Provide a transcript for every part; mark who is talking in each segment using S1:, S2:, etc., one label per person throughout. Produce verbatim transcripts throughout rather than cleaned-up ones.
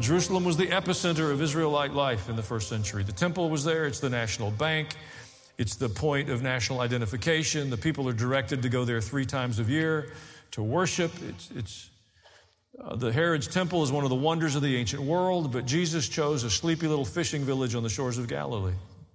S1: Jerusalem was the epicenter of Israelite life in the first century. The temple was there. It's the national bank. It's the point of national identification. The people are directed to go there three times a year to worship. It's, it's uh, the Herod's temple is one of the wonders of the ancient world, but Jesus chose a sleepy little fishing village on the shores of Galilee.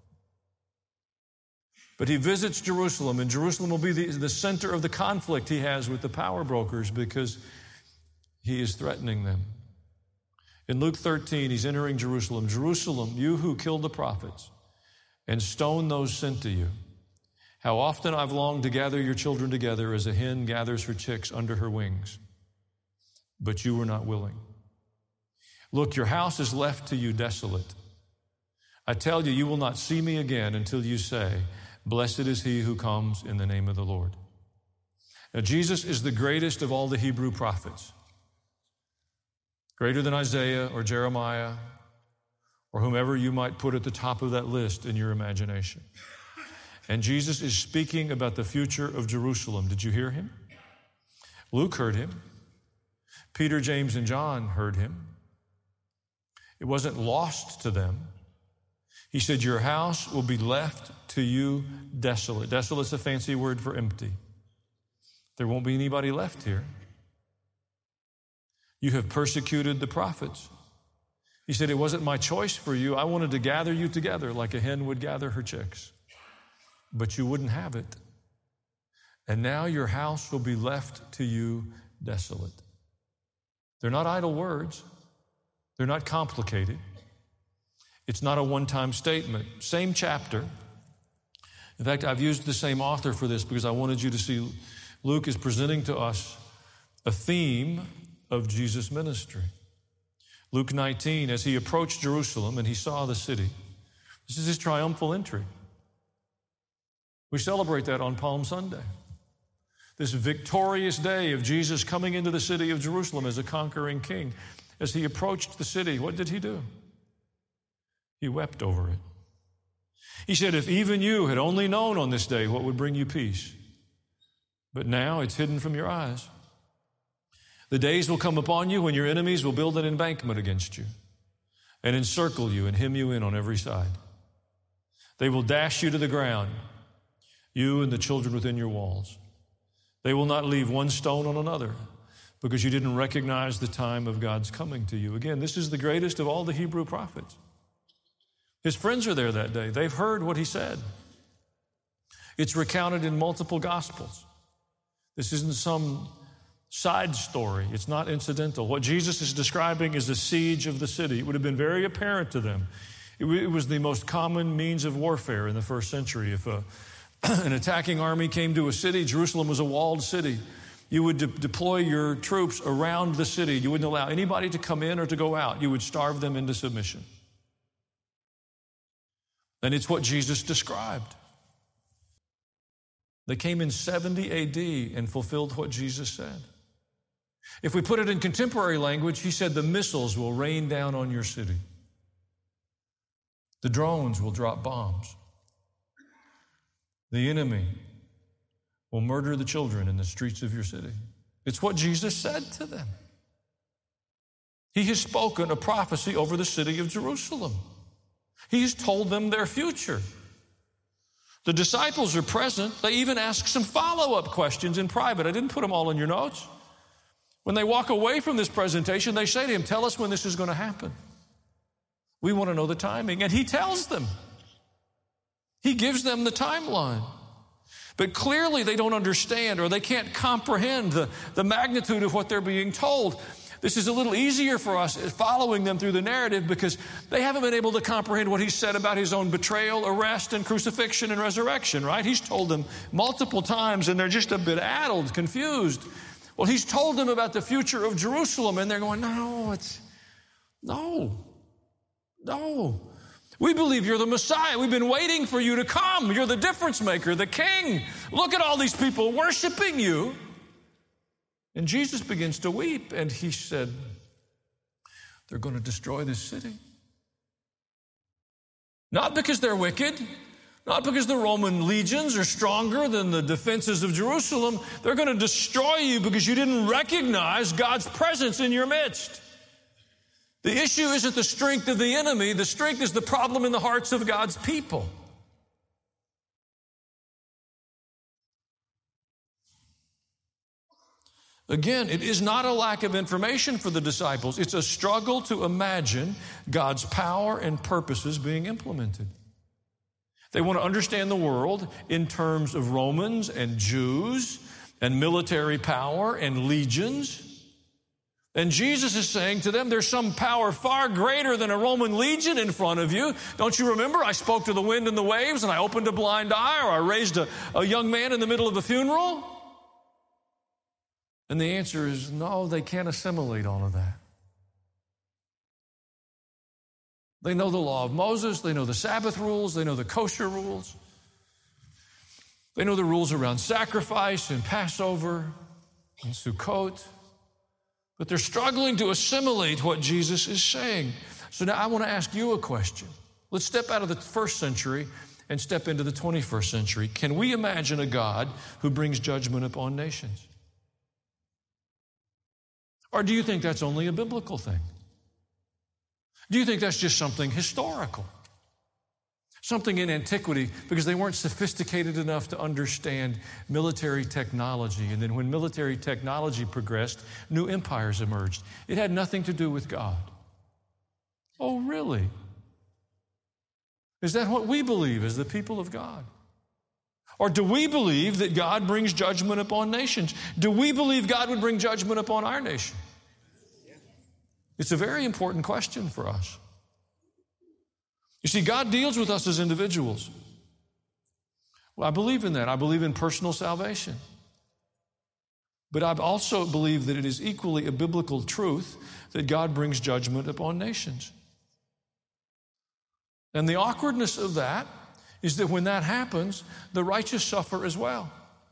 S1: But he visits Jerusalem, and Jerusalem will be the, the center of the conflict he has with the power brokers because he is threatening them. In Luke thirteen, he's entering Jerusalem. Jerusalem, you who killed the prophets and stoned those sent to you, how often I've longed to gather your children together as a hen gathers her chicks under her wings, but you were not willing. Look, your house is left to you desolate. I tell you, you will not see me again until you say, blessed is he who comes in the name of the Lord. Now, Jesus is the greatest of all the Hebrew prophets. Greater than Isaiah or Jeremiah or whomever you might put at the top of that list in your imagination. And Jesus is speaking about the future of Jerusalem. Did you hear him? Luke heard him. Peter, James, and John heard him. It wasn't lost to them. He said, your house will be left to you desolate. Desolate is a fancy word for empty. There won't be anybody left here. You have persecuted the prophets. He said, it wasn't my choice for you. I wanted to gather you together like a hen would gather her chicks. But you wouldn't have it. And now your house will be left to you desolate. They're not idle words. They're not complicated. It's not a one-time statement. Same chapter. In fact, I've used the same author for this because I wanted you to see Luke is presenting to us a theme of Jesus' ministry. Luke nineteen, as he approached Jerusalem and he saw the city, this is his triumphal entry. We celebrate that on Palm Sunday. This victorious day of Jesus coming into the city of Jerusalem as a conquering king. As he approached the city, what did he do? He wept over it. He said, if even you had only known on this day what would bring you peace, but now it's hidden from your eyes. The days will come upon you when your enemies will build an embankment against you and encircle you and hem you in on every side. They will dash you to the ground, you and the children within your walls. They will not leave one stone on another because you didn't recognize the time of God's coming to you. Again, this is the greatest of all the Hebrew prophets. His friends are there that day. They've heard what he said. It's recounted in multiple Gospels. This isn't some side story. It's not incidental. What Jesus is describing is the siege of the city. It would have been very apparent to them. It, w- it was the most common means of warfare in the first century. If a, an attacking army came to a city, Jerusalem was a walled city. You would de- deploy your troops around the city. You wouldn't allow anybody to come in or to go out. You would starve them into submission. And it's what Jesus described. They came in seventy A D and fulfilled what Jesus said. If we put it in contemporary language, he said the missiles will rain down on your city. The drones will drop bombs. The enemy will murder the children in the streets of your city. It's what Jesus said to them. He has spoken a prophecy over the city of Jerusalem. He's told them their future. The disciples are present. They even ask some follow-up questions in private. I didn't put them all in your notes. When they walk away from this presentation, they say to him, tell us when this is going to happen. We want to know the timing. And he tells them. He gives them the timeline. But clearly they don't understand or they can't comprehend the, the magnitude of what they're being told. This is a little easier for us following them through the narrative because they haven't been able to comprehend what he said about his own betrayal, arrest, and crucifixion and resurrection, right? He's told them multiple times and they're just a bit addled, confused. Well, he's told them about the future of Jerusalem and they're going, no, it's, no, no. We believe you're the Messiah. We've been waiting for you to come. You're the difference maker, the king. Look at all these people worshiping you. And Jesus begins to weep, and he said, they're going to destroy this city. Not because they're wicked, not because the Roman legions are stronger than the defenses of Jerusalem. They're going to destroy you because you didn't recognize God's presence in your midst. The issue isn't the strength of the enemy. The strength is the problem in the hearts of God's people. Again, it is not a lack of information for the disciples. It's a struggle to imagine God's power and purposes being implemented. They want to understand the world in terms of Romans and Jews and military power and legions. And Jesus is saying to them, there's some power far greater than a Roman legion in front of you. Don't you remember? I spoke to the wind and the waves, and I opened a blind eye, or I raised a, a young man in the middle of a funeral. And the answer is no, they can't assimilate all of that. They know the law of Moses. They know the Sabbath rules. They know the kosher rules. They know the rules around sacrifice and Passover and Sukkot. But they're struggling to assimilate what Jesus is saying. So now I want to ask you a question. Let's step out of the first century and step into the twenty-first century. Can we imagine a God who brings judgment upon nations? Or do you think that's only a biblical thing? Do you think that's just something historical? Something in antiquity, because they weren't sophisticated enough to understand military technology. And then when military technology progressed, new empires emerged. It had nothing to do with God. Oh, really? Is that what we believe as the people of God? Or do we believe that God brings judgment upon nations? Do we believe God would bring judgment upon our nation? It's a very important question for us. You see, God deals with us as individuals. Well, I believe in that. I believe in personal salvation. But I also believe that it is equally a biblical truth that God brings judgment upon nations. And the awkwardness of that is that when that happens, the righteous suffer as well.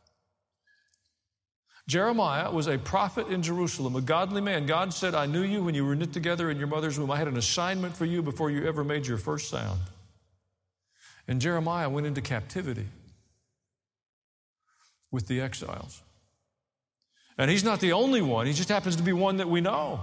S1: Jeremiah was a prophet in Jerusalem, a godly man. God said, I knew you when you were knit together in your mother's womb. I had an assignment for you before you ever made your first sound. And Jeremiah went into captivity with the exiles. And he's not the only one. He just happens to be one that we know.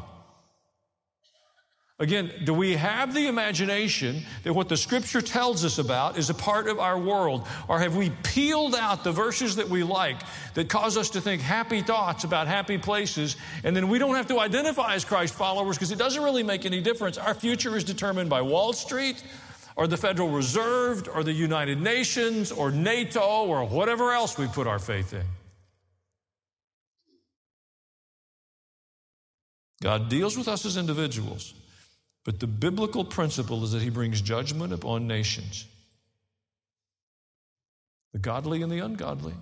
S1: Again, do we have the imagination that what the Scripture tells us about is a part of our world? Or have we peeled out the verses that we like that cause us to think happy thoughts about happy places, and then we don't have to identify as Christ followers because it doesn't really make any difference? Our future is determined by Wall Street or the Federal Reserve or the United Nations or NATO or whatever else we put our faith in. God deals with us as individuals. But the biblical principle is that he brings judgment upon nations, the godly and the ungodly.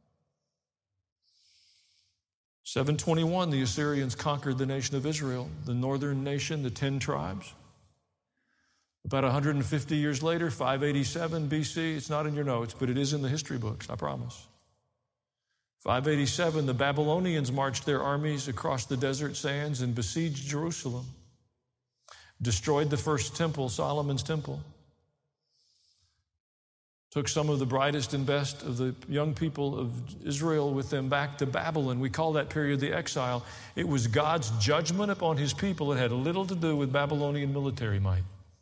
S1: seven twenty-one, the Assyrians conquered the nation of Israel, the northern nation, the ten tribes. About one hundred fifty years later, five eighty-seven B C, it's not in your notes, but it is in the history books, I promise. five eighty-seven, the Babylonians marched their armies across the desert sands and besieged Jerusalem. Destroyed the first temple, Solomon's temple. Took some of the brightest and best of the young people of Israel with them back to Babylon. We call that period the exile. It was God's judgment upon his people. It had little to do with Babylonian military might.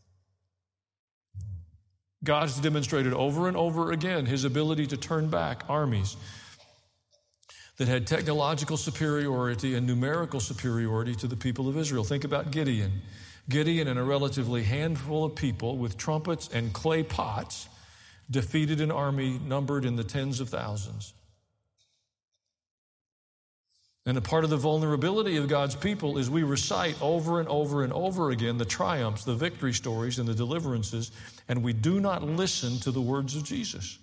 S1: God's demonstrated over and over again his ability to turn back armies that had technological superiority and numerical superiority to the people of Israel. Think about Gideon. Gideon and a relatively handful of people with trumpets and clay pots defeated an army numbered in the tens of thousands. And a part of the vulnerability of God's people is we recite over and over and over again the triumphs, the victory stories, and the deliverances, and we do not listen to the words of Jesus.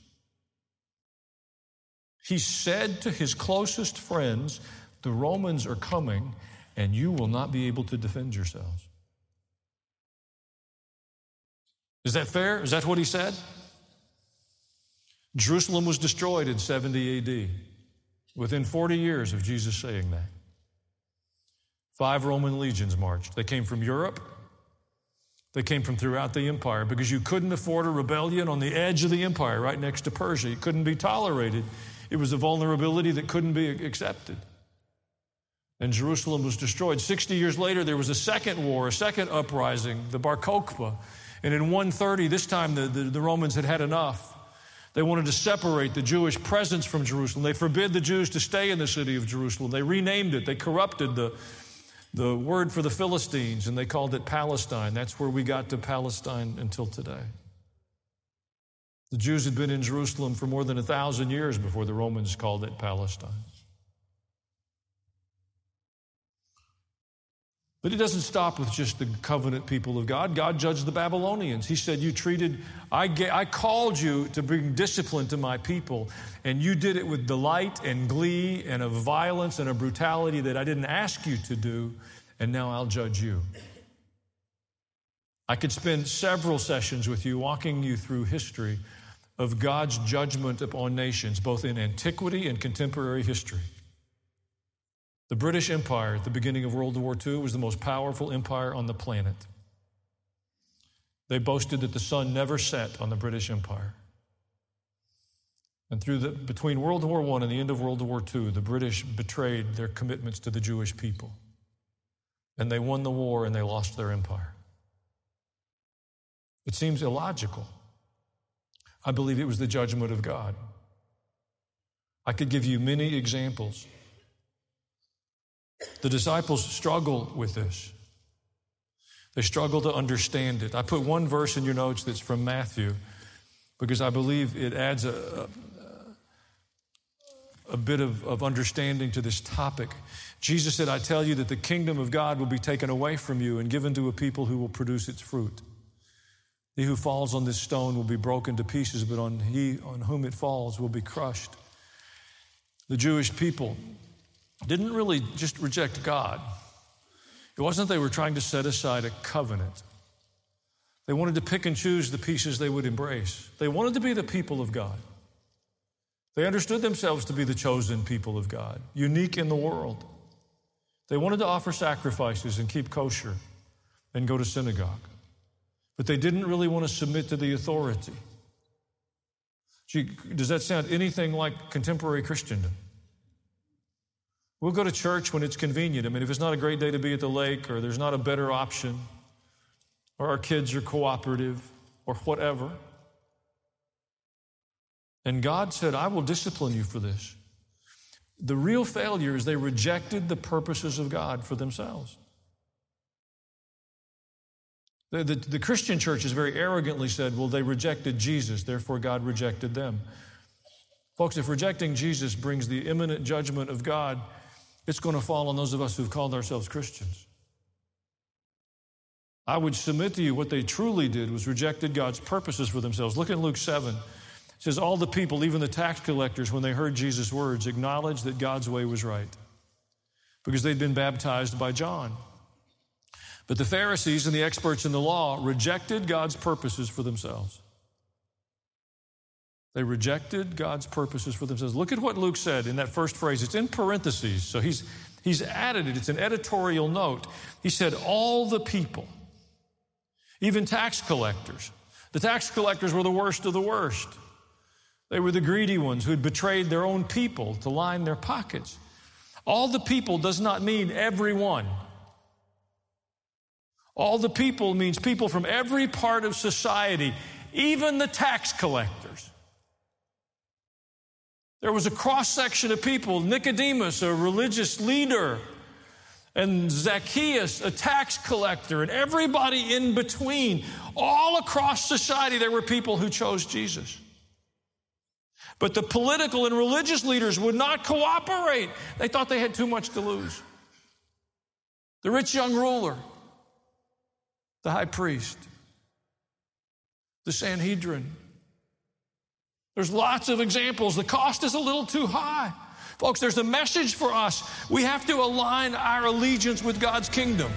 S1: He said to his closest friends, the Romans are coming, and you will not be able to defend yourselves. Is that fair? Is that what he said? Jerusalem was destroyed in seventy A D, within forty years of Jesus saying that. Five Roman legions marched. They came from Europe. They came from throughout the empire because you couldn't afford a rebellion on the edge of the empire right next to Persia. It couldn't be tolerated. It was a vulnerability that couldn't be accepted. and Jerusalem was destroyed. Sixty years later, there was a second war, a second uprising, the Bar Kokhba. And in one thirty, this time the, the, the Romans had had enough. They wanted to separate the Jewish presence from Jerusalem. They forbid the Jews to stay in the city of Jerusalem. They renamed it. They corrupted the, the word for the Philistines, and they called it Palestine. That's where we got to Palestine until today. The Jews had been in Jerusalem for more than a thousand years before the Romans called it Palestine. But it doesn't stop with just the covenant people of God. God judged the Babylonians. He said, you treated, I, ga- I called you to bring discipline to my people, and you did it with delight and glee and a violence and a brutality that I didn't ask you to do, and now I'll judge you. I could spend several sessions with you walking you through history of God's judgment upon nations, both in antiquity and contemporary history. The British Empire at the beginning of World War Two was the most powerful empire on the planet. They boasted that the sun never set on the British Empire. And through the, between World War One and the end of World War Two, the British betrayed their commitments to the Jewish people. And they won the war and they lost their empire. It seems illogical. I believe it was the judgment of God. I could give you many examples. The disciples struggle with this. They struggle to understand it. I put one verse in your notes that's from Matthew because I believe it adds a, a, a bit of, of understanding to this topic. Jesus said, I tell you that the kingdom of God will be taken away from you and given to a people who will produce its fruit. He who falls on this stone will be broken to pieces, but on he on whom it falls will be crushed. The Jewish people didn't really just reject God. It wasn't they were trying to set aside a covenant. They wanted to pick and choose the pieces they would embrace. They wanted to be the people of God. They understood themselves to be the chosen people of God, unique in the world. They wanted to offer sacrifices and keep kosher and go to synagogue. But they didn't really want to submit to the authority. Gee, does that sound anything like contemporary Christendom? We'll go to church when it's convenient. I mean, if it's not a great day to be at the lake, or there's not a better option, or our kids are cooperative, or whatever. And God said, I will discipline you for this. The real failure is they rejected the purposes of God for themselves. The, the, the Christian church has very arrogantly said, well, they rejected Jesus, therefore God rejected them. Folks, if rejecting Jesus brings the imminent judgment of God, it's going to fall on those of us who've called ourselves Christians. I would submit to you what they truly did was rejected God's purposes for themselves. Look at Luke seven. It says, all the people, even the tax collectors, when they heard Jesus' words, acknowledged that God's way was right because they'd been baptized by John. But the Pharisees and the experts in the law rejected God's purposes for themselves. They rejected God's purposes for themselves. Look at what Luke said in that first phrase. It's in parentheses, so he's, he's added it. It's an editorial note. He said, all the people, even tax collectors. The tax collectors were the worst of the worst. They were the greedy ones who had betrayed their own people to line their pockets. All the people does not mean everyone. All the people means people from every part of society, even the tax collectors. There was a cross-section of people, Nicodemus, a religious leader, and Zacchaeus, a tax collector, and everybody in between. All across society, there were people who chose Jesus. But the political and religious leaders would not cooperate. They thought they had too much to lose. The rich young ruler, the high priest, the Sanhedrin. There's lots of examples. The cost is a little too high. Folks, there's a message for us. We have to align our allegiance with God's kingdom.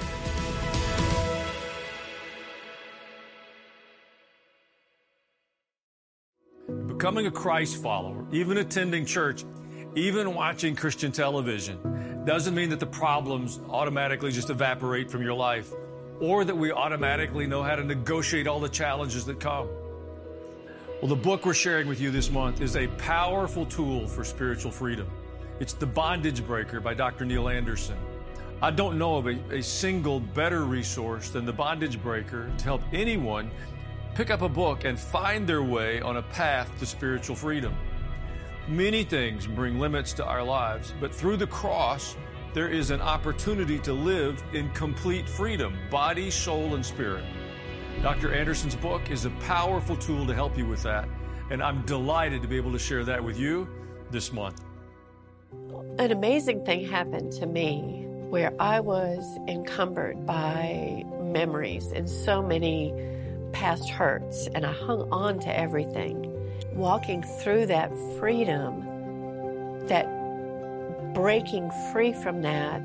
S1: Becoming a Christ follower, even attending church, even watching Christian television, doesn't mean that the problems automatically just evaporate from your life, or that we automatically know how to negotiate all the challenges that come. Well, the book we're sharing with you this month is a powerful tool for spiritual freedom. It's The Bondage Breaker by Doctor Neil Anderson. I don't know of a, a single better resource than The Bondage Breaker to help anyone pick up a book and find their way on a path to spiritual freedom. Many things bring limits to our lives, but through the cross, there is an opportunity to live in complete freedom, body, soul, and spirit. Doctor Anderson's book is a powerful tool to help you with that, and I'm delighted to be able to share that with you this month.
S2: An amazing thing happened to me where I was encumbered by memories and so many past hurts, and I hung on to everything. Walking through that freedom, that breaking free from that,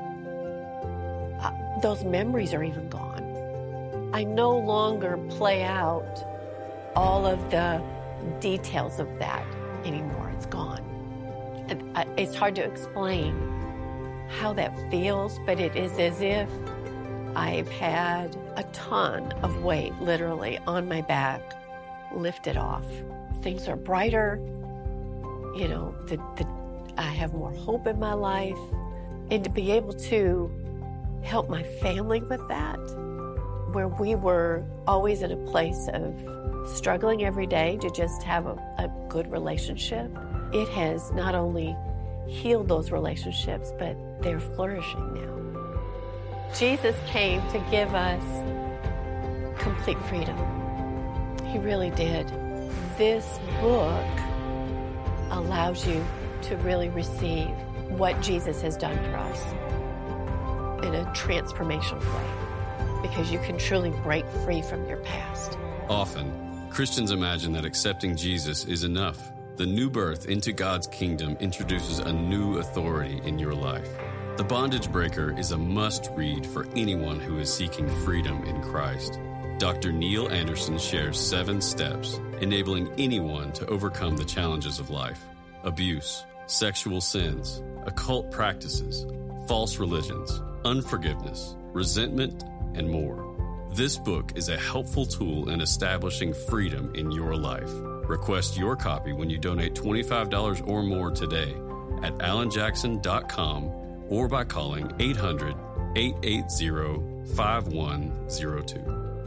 S2: uh, those memories are even gone. I no longer play out all of the details of that anymore. It's gone. And, uh, it's hard to explain how that feels, but it is as if I've had a ton of weight literally on my back lifted off. Things are brighter, you know, the, the, I have more hope in my life. And to be able to help my family with that, where we were always in a place of struggling every day to just have a, a good relationship, it has not only healed those relationships, but they're flourishing now. Jesus came to give us complete freedom. He really did. This book allows you to really receive what Jesus has done for us in a transformational way, because you can truly break free from your past.
S3: Often, Christians imagine that accepting Jesus is enough. The new birth into God's kingdom introduces a new authority in your life. The Bondage Breaker is a must-read for anyone who is seeking freedom in Christ. Doctor Neil Anderson shares seven steps enabling anyone to overcome the challenges of life: abuse, sexual sins, occult practices, false religions, unforgiveness, resentment, and more. This book is a helpful tool in establishing freedom in your life. Request your copy when you donate twenty-five dollars or more today at alan jackson dot com or by calling eight hundred, eight eight zero, five one zero two.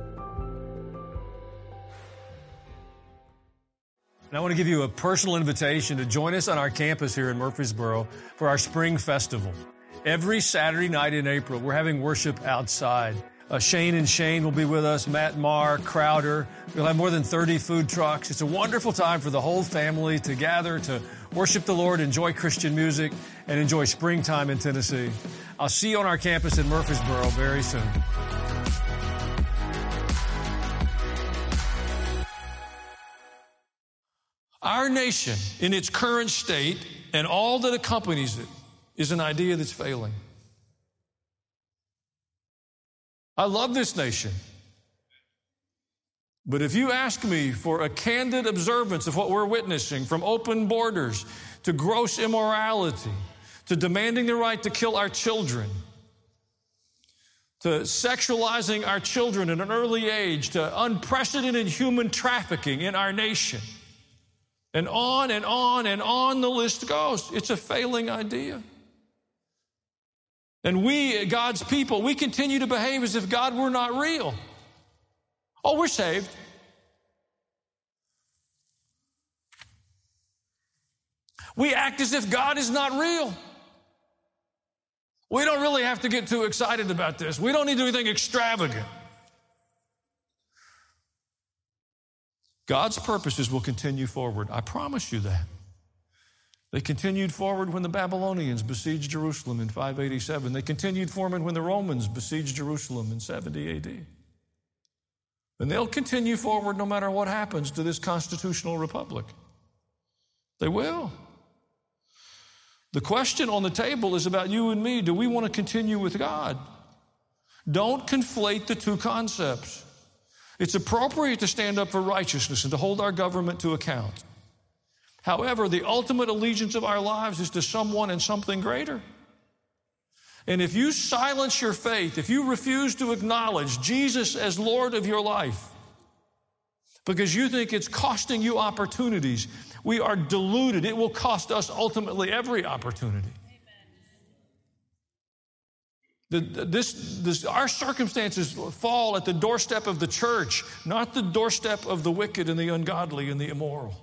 S1: And I want to give you a personal invitation to join us on our campus here in Murfreesboro for our Spring Festival. Every Saturday night in April, we're having worship outside. Uh, Shane and Shane will be with us, Matt Marr, Crowder. We'll have more than thirty food trucks. It's a wonderful time for the whole family to gather, to worship the Lord, enjoy Christian music, and enjoy springtime in Tennessee. I'll see you on our campus in Murfreesboro very soon. Our nation, in its current state, and all that accompanies it, is an idea that's failing. I love this nation. But if you ask me for a candid observance of what we're witnessing, from open borders to gross immorality, to demanding the right to kill our children, to sexualizing our children at an early age, to unprecedented human trafficking in our nation, and on and on and on the list goes, it's a failing idea. And we, God's people, we continue to behave as if God were not real. Oh, we're saved. We act as if God is not real. We don't really have to get too excited about this. We don't need to do anything extravagant. God's purposes will continue forward. I promise you that. They continued forward when the Babylonians besieged Jerusalem in five eighty-seven. They continued forward when the Romans besieged Jerusalem in seventy A D. And they'll continue forward no matter what happens to this constitutional republic. They will. The question on the table is about you and me. Do we want to continue with God? Don't conflate the two concepts. It's appropriate to stand up for righteousness and to hold our government to account. However, the ultimate allegiance of our lives is to someone and something greater. And if you silence your faith, if you refuse to acknowledge Jesus as Lord of your life, because you think it's costing you opportunities. We are deluded. It will cost us ultimately every opportunity. The, this, this, our circumstances fall at the doorstep of the church, not the doorstep of the wicked and the ungodly and the immoral.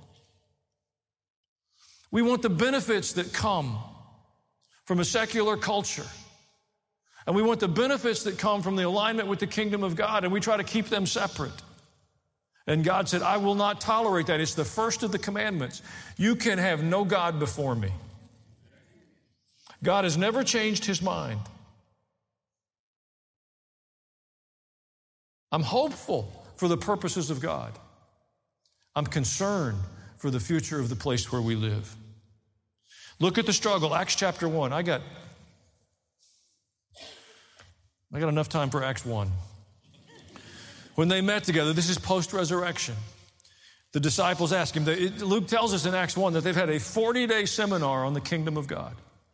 S1: We want the benefits that come from a secular culture. And we want the benefits that come from the alignment with the kingdom of God, and we try to keep them separate. And God said, I will not tolerate that. It's the first of the commandments. You can have no God before me. God has never changed his mind. I'm hopeful for the purposes of God. I'm concerned for the future of the place where we live. Look at the struggle, Acts chapter one. I got, I got enough time for Acts one. When they met together, this is post-resurrection. The disciples ask him, Luke tells us in Acts one that they've had a forty-day seminar on the kingdom of God.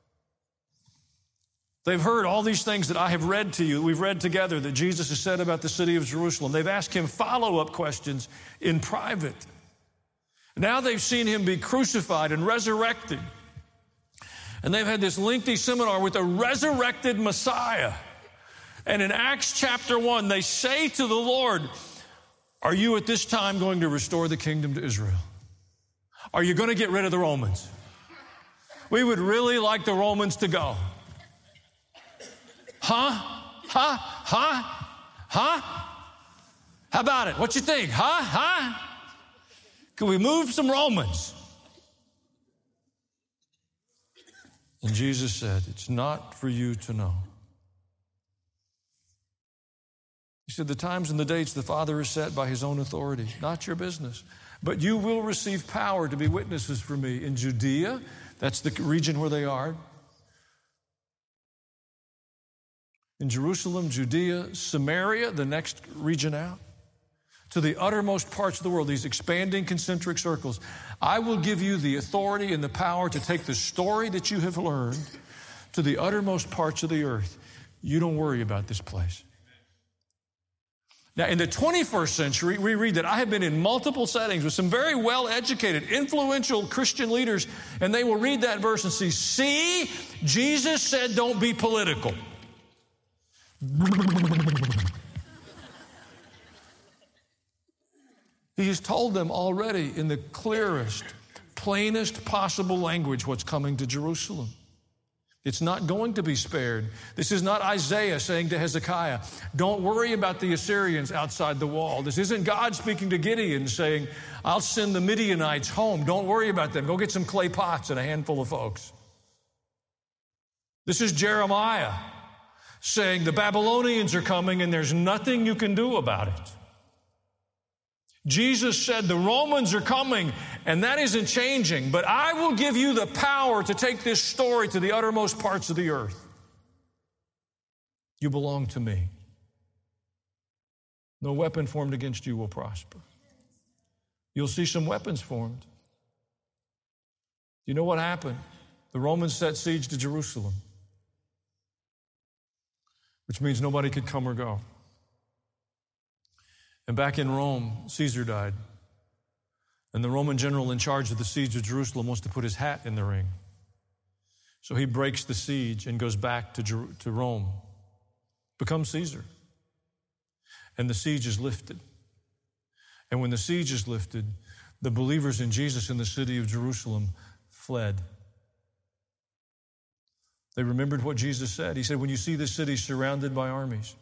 S1: They've heard all these things that I have read to you, we've read together, that Jesus has said about the city of Jerusalem. They've asked him follow-up questions in private. Now they've seen him be crucified and resurrected. And they've had this lengthy seminar with a resurrected Messiah. And in Acts chapter one, they say to the Lord, are you at this time going to restore the kingdom to Israel? Are you going to get rid of the Romans? We would really like the Romans to go. Huh? Huh? Huh? Huh? How about it? What you think? Huh? Huh? Can we move some Romans? And Jesus said, it's not for you to know. He said, the times and the dates the Father has set by his own authority, not your business. But you will receive power to be witnesses for me in Judea. That's the region where they are. In Jerusalem, Judea, Samaria, the next region out, to the uttermost parts of the world, these expanding concentric circles. I will give you the authority and the power to take the story that you have learned to the uttermost parts of the earth. You don't worry about this place. Now, in the twenty-first century, we read that I have been in multiple settings with some very well-educated, influential Christian leaders, and they will read that verse and see, see, Jesus said don't be political. He has told them already in the clearest, plainest possible language what's coming to Jerusalem. It's not going to be spared. This is not Isaiah saying to Hezekiah, don't worry about the Assyrians outside the wall. This isn't God speaking to Gideon saying, I'll send the Midianites home. Don't worry about them. Go get some clay pots and a handful of folks. This is Jeremiah saying the Babylonians are coming and there's nothing you can do about it. Jesus said the Romans are coming and that isn't changing, but I will give you the power to take this story to the uttermost parts of the earth. You belong to me. No weapon formed against you will prosper. You'll see some weapons formed. You know what happened? The Romans set siege to Jerusalem, which means nobody could come or go. And back in Rome, Caesar died. And the Roman general in charge of the siege of Jerusalem wants to put his hat in the ring. So he breaks the siege and goes back to, Jer- to Rome, becomes Caesar. And the siege is lifted. And when the siege is lifted, the believers in Jesus in the city of Jerusalem fled. They remembered what Jesus said. He said, when you see this city surrounded by armies,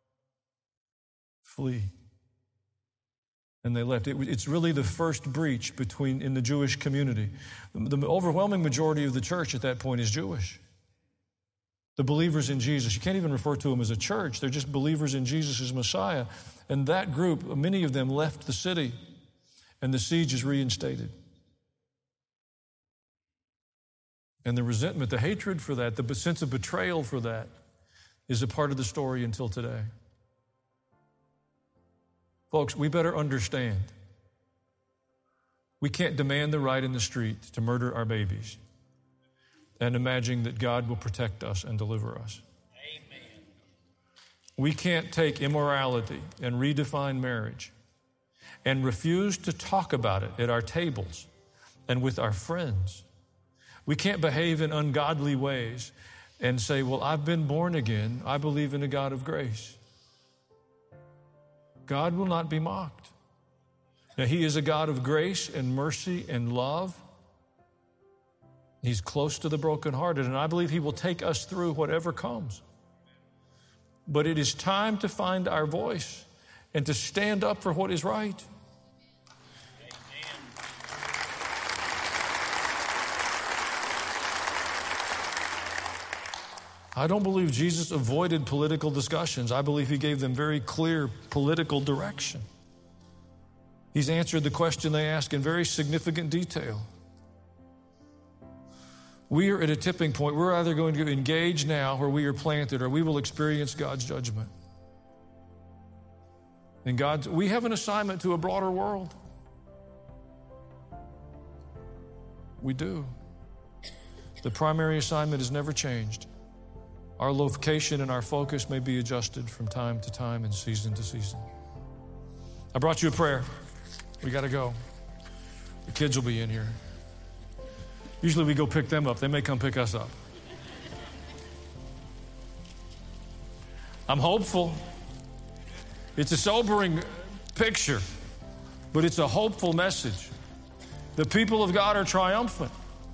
S1: flee. And they left. It, it's really the first breach between in the Jewish community. The, the overwhelming majority of the church at that point is Jewish. The believers in Jesus. You can't even refer to them as a church. They're just believers in Jesus as Messiah. And that group, many of them left the city, and the siege is reinstated. And the resentment, the hatred for that, the sense of betrayal for that is a part of the story until today. Folks, we better understand. We can't demand the right in the street to murder our babies and imagine that God will protect us and deliver us. Amen. We can't take immorality and redefine marriage and refuse to talk about it at our tables and with our friends. We can't behave in ungodly ways and say, well, I've been born again. I believe in a God of grace. God will not be mocked. Now, He is a God of grace and mercy and love. He's close to the brokenhearted, and I believe He will take us through whatever comes. But it is time to find our voice and to stand up for what is right. I don't believe Jesus avoided political discussions. I believe He gave them very clear political direction. He's answered the question they ask in very significant detail. We are at a tipping point. We're either going to engage now where we are planted, or we will experience God's judgment. And God's, we have an assignment to a broader world. We do. The primary assignment has never changed. Our location and our focus may be adjusted from time to time and season to season. I brought you a prayer. We got to go. The kids will be in here. Usually we go pick them up. They may come pick us up. I'm hopeful. It's a sobering picture, but it's a hopeful message. The people of God are triumphant.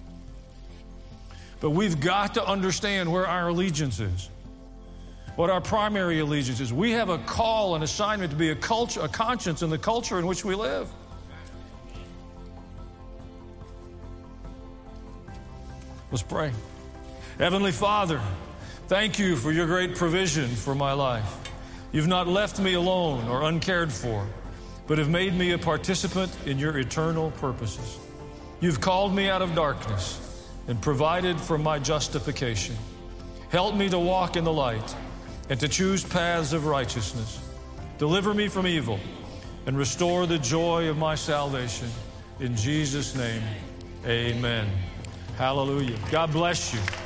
S1: But we've got to understand where our allegiance is, what our primary allegiance is. We have a call, an assignment to be a culture, a conscience in the culture in which we live. Let's pray. Heavenly Father, thank you for your great provision for my life. You've not left me alone or uncared for, but have made me a participant in your eternal purposes. You've called me out of darkness and provided for my justification. Help me to walk in the light and to choose paths of righteousness. Deliver me from evil and restore the joy of my salvation. In Jesus' name, amen. Hallelujah. God bless you.